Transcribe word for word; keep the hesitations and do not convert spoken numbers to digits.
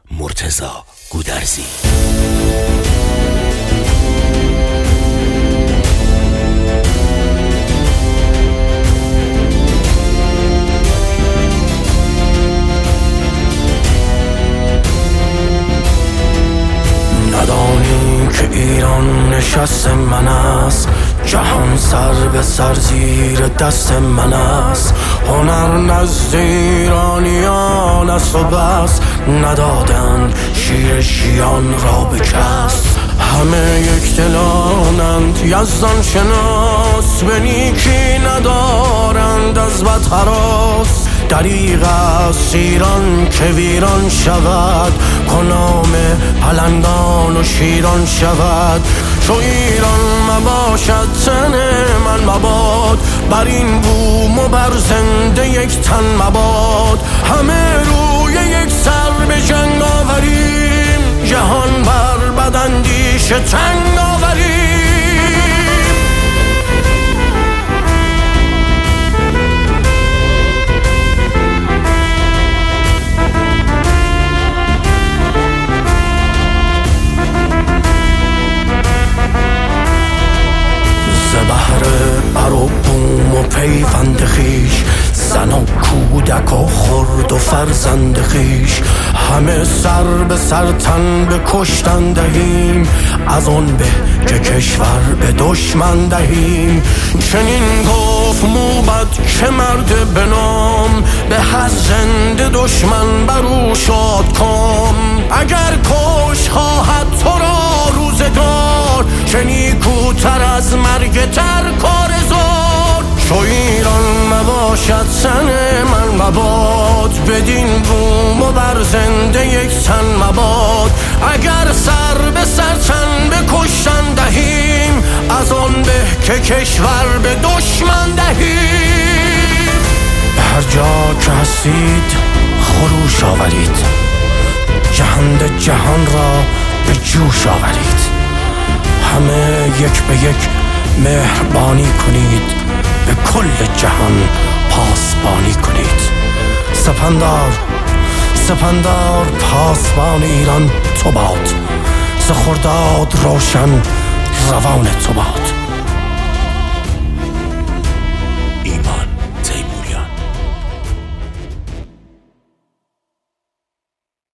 مرتضی گودرزی. ندانی که ایران نشست من است، جهان سر به سر زیر دست من است. هنر نزد ایرانیان است و بس، ندادند شیر ژیان را به کس. همه یک دلانند یزدان شناس، به نیکی ندارند از بد هراس. دریغ است ایران که ویران شود، کنام پلنگان و شیران شود. چو ایران مباشد تن من مباد، بر این بوم و بر زنده یک تن مباد. همه روی یک سر به جنگ آوریم، جهان بر بداندیش تنگ آوریم. بر و بوم و پیوند خیش، زن و کودک و خرد و فرزند خیش. همه سر به سر تن به کشتن دهیم، از آن به که کشور به دشمن دهیم. چنین گفت موبد که مرد به نام، به هر زنده دشمن بر او شاد کام. اگر کش خواهد تو را روزگار، چه نیکوتر از مرگ تر کار زار. چو ایران مباشد سن من مباد، بدین بوم و بر زنده یک تن مباد. اگر سر به سر تن به کشتن دهیم، از آن به که کشور به دشمن دهیم. به هر جا که هستید خروش آورید، جهان جهان را به جوش آورید. همه یک به یک مهربانی کنید، به کل جهان پاسبانی کنید. سپندار سپندار پاسبان ایران تو باد، ز خرداد روشن روان تو باد.